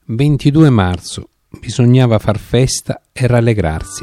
22 marzo. Bisognava far festa e rallegrarsi.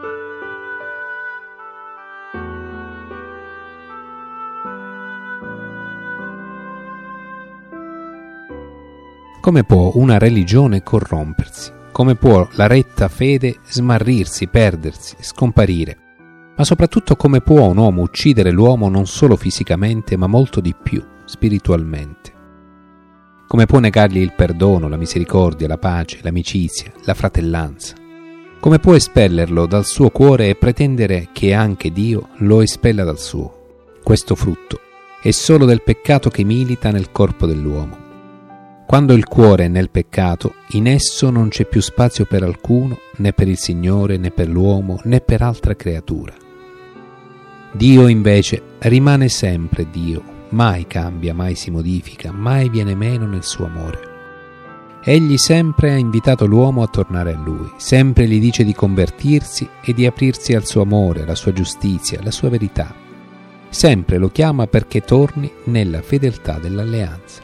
Come può una religione corrompersi? Come può la retta fede smarrirsi, perdersi, scomparire? Ma soprattutto come può un uomo uccidere l'uomo non solo fisicamente, ma molto di più, spiritualmente? Come può negargli il perdono, la misericordia, la pace, l'amicizia, la fratellanza? Come può espellerlo dal suo cuore e pretendere che anche Dio lo espella dal suo? Questo frutto è solo del peccato che milita nel corpo dell'uomo. Quando il cuore è nel peccato, in esso non c'è più spazio per alcuno, né per il Signore, né per l'uomo, né per altra creatura. Dio invece rimane sempre Dio, mai cambia, mai si modifica, mai viene meno nel suo amore. Egli sempre ha invitato l'uomo a tornare a Lui, sempre gli dice di convertirsi e di aprirsi al suo amore, alla sua giustizia, alla sua verità. Sempre lo chiama perché torni nella fedeltà dell'alleanza.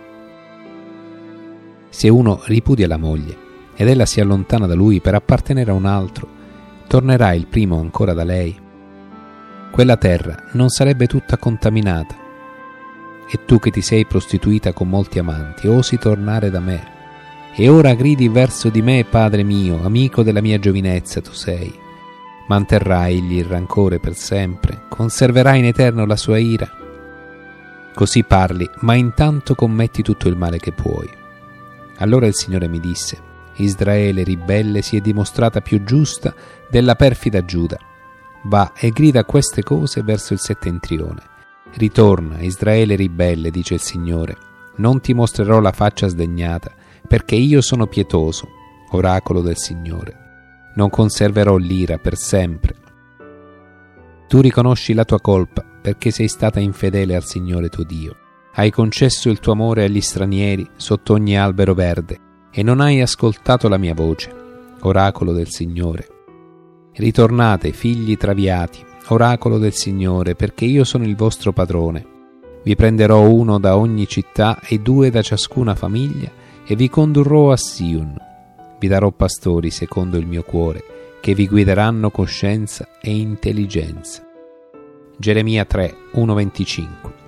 Se uno ripudia la moglie ed ella si allontana da lui per appartenere a un altro, tornerà il primo ancora da lei? Quella terra non sarebbe tutta contaminata. E tu che ti sei prostituita con molti amanti, osi tornare da me. E ora gridi verso di me, Padre mio, amico della mia giovinezza tu sei. Manterrà egli il rancore per sempre? Conserverà in eterno la sua ira? Così parli, ma intanto commetti tutto il male che puoi. Allora il Signore mi disse: Israele ribelle si è dimostrata più giusta della perfida Giuda. Va e grida queste cose verso il settentrione. Ritorna, Israele ribelle, dice il Signore. Non ti mostrerò la faccia sdegnata, perché io sono pietoso, oracolo del Signore. Non conserverò l'ira per sempre. Tu riconosci la tua colpa, perché sei stata infedele al Signore tuo Dio. Hai concesso il tuo amore agli stranieri sotto ogni albero verde e non hai ascoltato la mia voce, oracolo del Signore. Ritornate, figli traviati, oracolo del Signore, perché io sono il vostro padrone. Vi prenderò uno da ogni città e 2 da ciascuna famiglia e vi condurrò a Sion. Vi darò pastori secondo il mio cuore, che vi guideranno con scienza e intelligenza. Geremia 3, 1-25.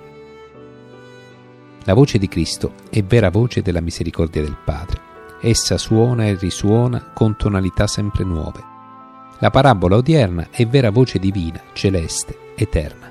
La voce di Cristo è vera voce della misericordia del Padre. Essa suona e risuona con tonalità sempre nuove. La parabola odierna è vera voce divina, celeste, eterna.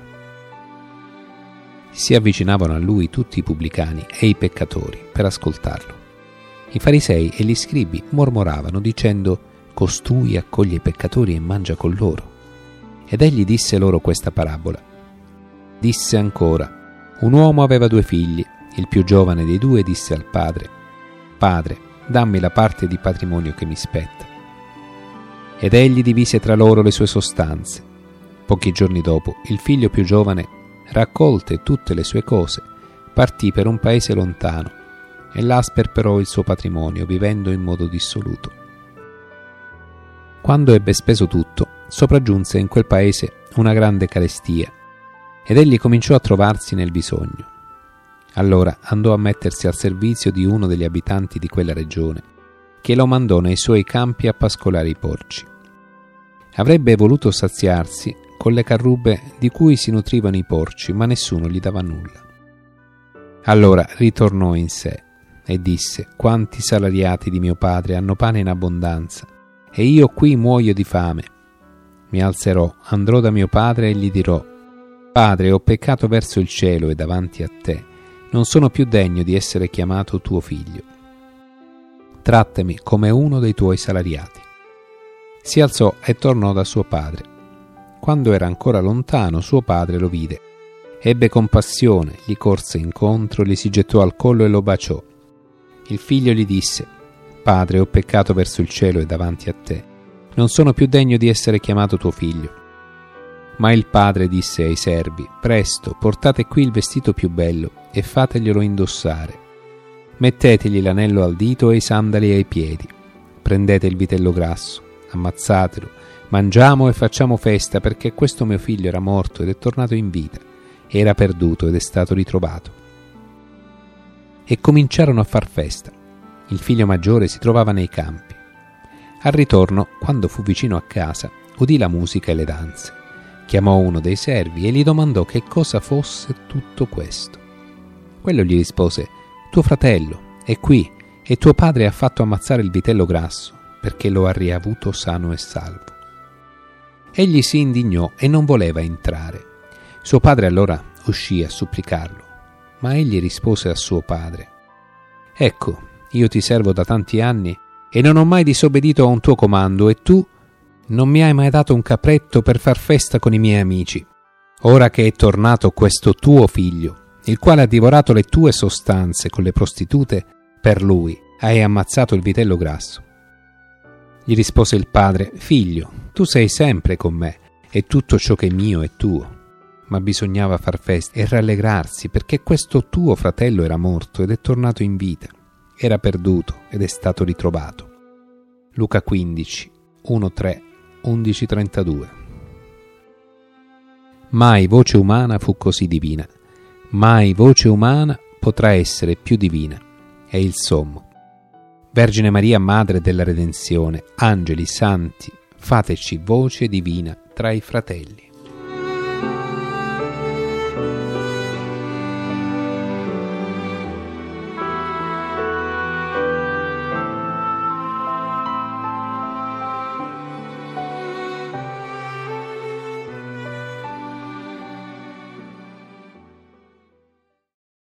Si avvicinavano a lui tutti i pubblicani e i peccatori per ascoltarlo. I farisei e gli scribi mormoravano dicendo: costui accoglie i peccatori e mangia con loro. Ed egli disse loro questa parabola. Disse ancora: un uomo aveva 2 figli. Il più giovane dei 2 disse al padre: Padre, dammi la parte di patrimonio che mi spetta. Ed egli divise tra loro le sue sostanze. Pochi giorni dopo, il figlio più giovane, raccolte tutte le sue cose, partì per un paese lontano e là sperperò il suo patrimonio, vivendo in modo dissoluto. Quando ebbe speso tutto, sopraggiunse in quel paese una grande carestia, ed egli cominciò a trovarsi nel bisogno. Allora andò a mettersi al servizio di uno degli abitanti di quella regione, che lo mandò nei suoi campi a pascolare i porci. Avrebbe voluto saziarsi con le carrubbe di cui si nutrivano i porci, ma nessuno gli dava nulla. Allora ritornò in sé e disse: quanti salariati di mio padre hanno pane in abbondanza, e io qui muoio di fame. Mi alzerò, andrò da mio padre e gli dirò: Padre, ho peccato verso il cielo e davanti a te. Non sono più degno di essere chiamato tuo figlio. Trattami come uno dei tuoi salariati. Si alzò e tornò da suo padre. Quando era ancora lontano, suo padre lo vide. Ebbe compassione, gli corse incontro, gli si gettò al collo e lo baciò. Il figlio gli disse: Padre, ho peccato verso il cielo e davanti a te. Non sono più degno di essere chiamato tuo figlio. Ma il padre disse ai servi: presto, portate qui il vestito più bello e fateglielo indossare. Mettetegli l'anello al dito e i sandali ai piedi. Prendete il vitello grasso, ammazzatelo, mangiamo e facciamo festa, perché questo mio figlio era morto ed è tornato in vita, era perduto ed è stato ritrovato. E cominciarono a far festa. Il figlio maggiore si trovava nei campi. Al ritorno, quando fu vicino a casa, udì la musica e le danze. Chiamò uno dei servi e gli domandò che cosa fosse tutto questo. Quello gli rispose: tuo fratello è qui e tuo padre ha fatto ammazzare il vitello grasso perché lo ha riavuto sano e salvo. Egli si indignò e non voleva entrare. Suo padre allora uscì a supplicarlo, ma egli rispose a suo padre: ecco, io ti servo da tanti anni e non ho mai disobbedito a un tuo comando, e tu non mi hai mai dato un capretto per far festa con i miei amici. Ora che è tornato questo tuo figlio, il quale ha divorato le tue sostanze con le prostitute, per lui hai ammazzato il vitello grasso. Gli rispose il padre: figlio, tu sei sempre con me e tutto ciò che è mio è tuo. Ma bisognava far festa e rallegrarsi, perché questo tuo fratello era morto ed è tornato in vita, era perduto ed è stato ritrovato. Luca 15, 1-3, 11-32. Mai voce umana fu così divina, mai voce umana potrà essere più divina. È il sommo. Vergine Maria, Madre della Redenzione, angeli santi, fateci voce divina tra i fratelli.